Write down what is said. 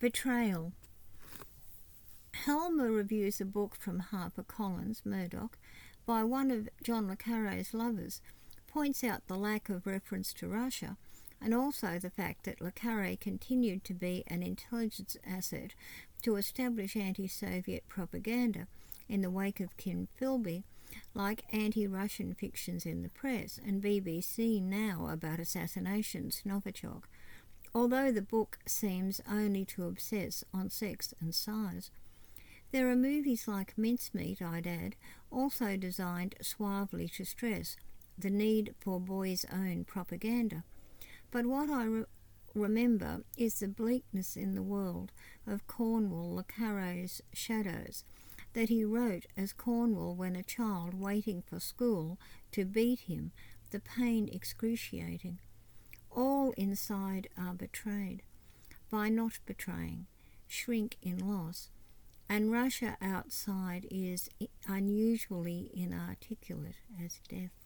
Betrayal. Helmer reviews a book from HarperCollins, Murdoch, by one of John le Carre's lovers, points out the lack of reference to Russia, and also the fact that le Carre continued to be an intelligence asset to establish anti-Soviet propaganda in the wake of Kim Philby, like anti-Russian fictions in the press and BBC Now about assassinations, Novichok, although the book seems only to obsess on sex and size. There are movies like Mincemeat, I'd add, also designed suavely to stress the need for boys' own propaganda. But what I remember is the bleakness in the world of Cornwall le Carre's Shadows, that he wrote as Cornwall when a child waiting for school to beat him, the pain excruciating. All inside are betrayed, by not betraying, shrink in loss, and Russia outside is unusually inarticulate as death.